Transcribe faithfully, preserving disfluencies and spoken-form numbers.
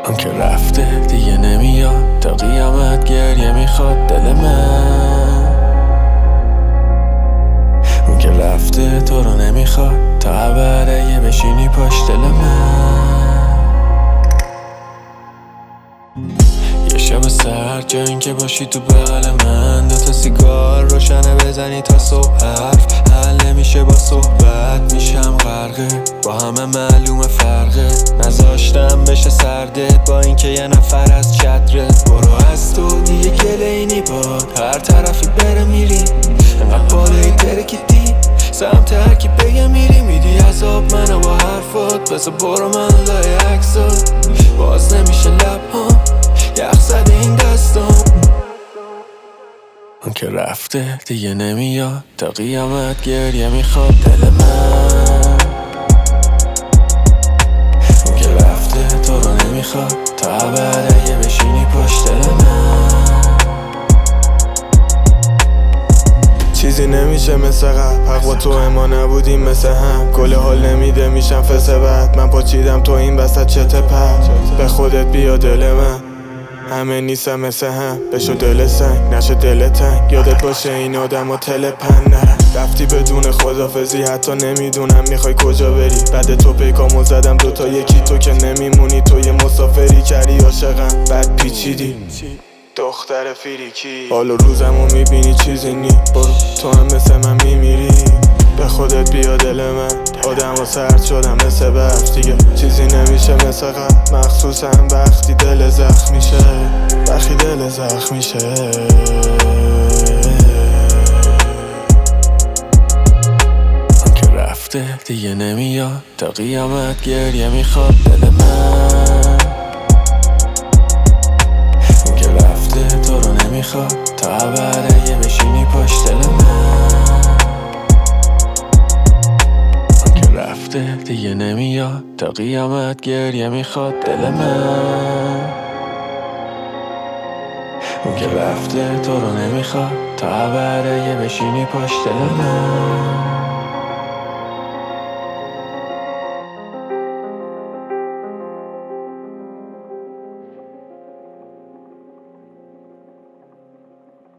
اون که رفته دیگه نمیاد، تا قیامت گریه میخواد دل من. اون که رفته تو رو نمیخواد، تا ابد بشینی پشت دل من. یه شب سر جا این که باشی تو بغل من، دوتا سیگار روشنه بزنی تا صبح، حرف حل نمیشه با صحبت، میشم غرقه با همه معلومه فرقه، نذاشتم بشه سردت با اینکه یه نفر از چتره. برو از تو دیگه کلینی باد، هر طرفی بره میری، انقدر بالایی ترکیدی سمت هرکی بگه میری، میدی عذاب منو با حرفات، بذار برو من لای عکسات، باز نمیشه لبهام یخ زده این دستام. اون که رفته دیگه نمیاد، تا قیامت گریه میخواد دل من. اون که رفته تو رو نمیخواد، تا ابد بشینی پشت دل من. چیزی نمیشه مثل قبل، حق با تو اما نبودیم مثل هم، گل حال نمیده میشم فسه بد، من پاچیدم تو این وسط چته پد، به خودت بیا دل من، همه نیستم مثل هم، بشو دل سنگ نشه دل تنگ، یادت باشه این آدم ها تل پن نرن، رفتی بدون خدافزی حتی نمیدونم میخوای کجا بری، بعد تو پیکامو زدم دوتا یکی تو که نمیمونی، تو یه مسافری کردی عاشقم بعد پیچیدی دختر فیریکی، حال و روزمو میبینی چیزی نی، برو تو هم مثل من میمیری، به خودت بیا دل من، آدم ها سرد شدم مثل برف دیگه، چیزی نمیشه مثل قبل، مخصوصا وقتی دل زخم میشه، وقتی دل زخم میشه. اون که رفته دیگه نمیاد، تا قیامت گریه میخواد دل من. اون که رفته تو رو نمیخواد، تا ابد بشینی پشت دل من. اون که رفته دیگه نمیاد، تا قیامت گریه میخواد دل من. اون که رفته تو رو نمیخواد، تا ابد بشینی پشت دل من.